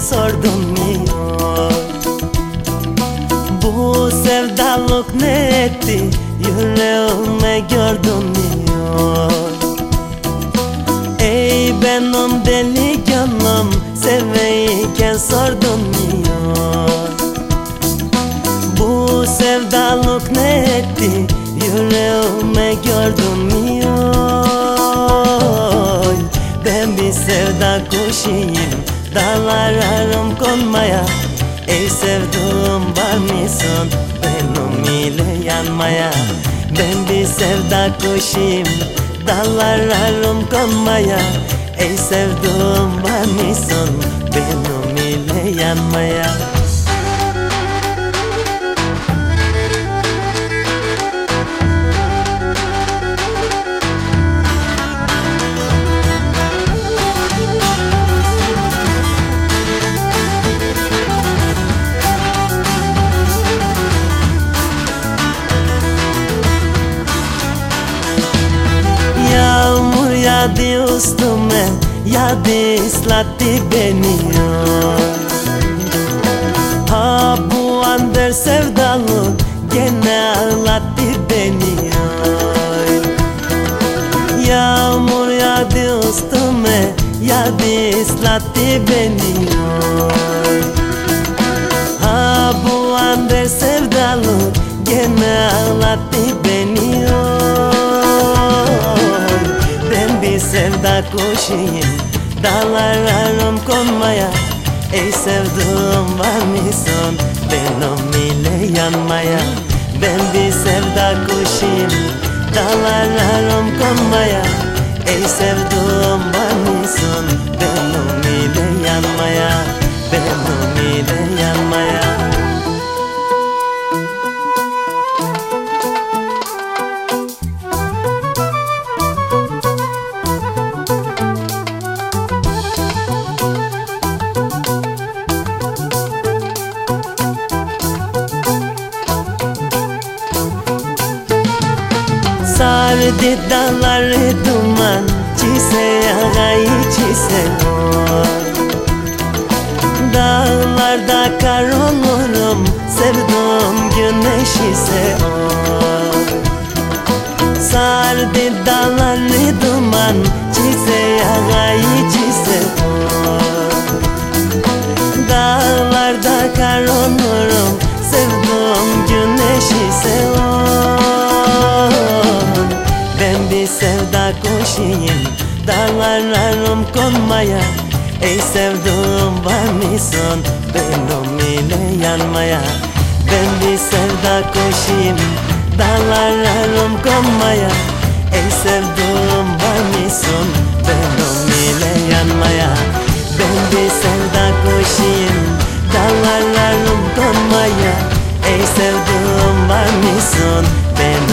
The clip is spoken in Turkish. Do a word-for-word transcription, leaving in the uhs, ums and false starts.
sordun mu? Bu sevdalık ne etti yüreğime gördün mü? Ey benim deli gönlüm seveyken sordun mu? Bu sevdalık ne etti yüreğime gördün mü? Ben bir sevda kuşuyum, dağlarım konmaya. Ey sevduğum var mısın benim ile yanmaya? Ben bir sevda kuşuyum, dağlarım konmaya. Ey sevduğum var mısın benim ile yanmaya? Yağdı üstüme, yağdı ıslattı beni. Ha bu andır sevdalık gene ağlattı beni. Yağmur yağdı üstüme, yağdı ıslattı beni. Ha bu andır sevdalık gene ağlattı beni. Sevda kuşuyum, dağlarım konmaya. Ey sevduğum var mısın benim ile yanmaya? Ben bir sevda kuşuyum, dağlarım konmaya. Ey sevduğum var mısın benim ile yanmaya? Benim ile yanmaya. Sardı dağları duman, çise ağayı çise o. Dağlarda kar olurum, sevduğum güneş ise o. Sardı dağları duman, çise ağayı çise o. Dağlarda kar olurum, sevduğum güneş ise o. Ben bir sevda kuşuyum, dağlarım konmaya. Ey sevduğum var mısın benim ile yanmaya? Ben bir sevda kuşuyum, dağlarım konmaya. Ey sevduğum var mısın benim ile yanmaya? Ben bir sevda kuşuyum, dağlarım konmaya. Ey sevduğum var mısın benim